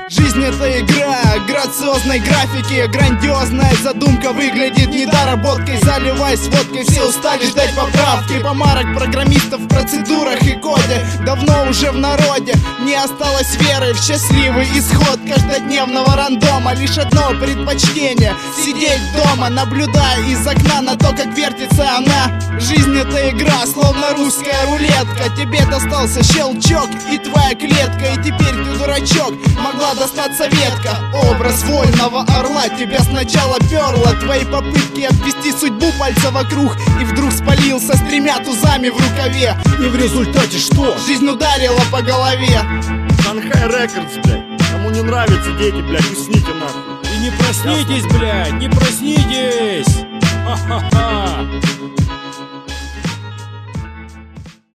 Жизнь это игра, грациозной графики, грандиозная задумка выглядит недоработкой. Заливай с водкой, все устали ждать поправки. Помарок программистов в процедурах и коде давно уже в народе. Не осталось веры в счастливый исход каждодневного рандома. Лишь одно предпочтение — сидеть дома, наблюдая из окна на то, как вертится она. Жизнь это игра, словно русская рулетка. Тебе достался щелчок и твоя клетка, и теперь ты дурачок, могла достаться ветка. Образ вольного орла тебя сначала перла. Твои попытки обвести судьбу пальца вокруг, и вдруг спалился с 3 тузами в рукаве. И в результате что? Жизнь ударила по голове. Шанхай Рекордс, блядь. Кому не нравится, дети, блядь, усните нахуй. И не проснитесь, блядь, не проснитесь! Ха-ха-ха!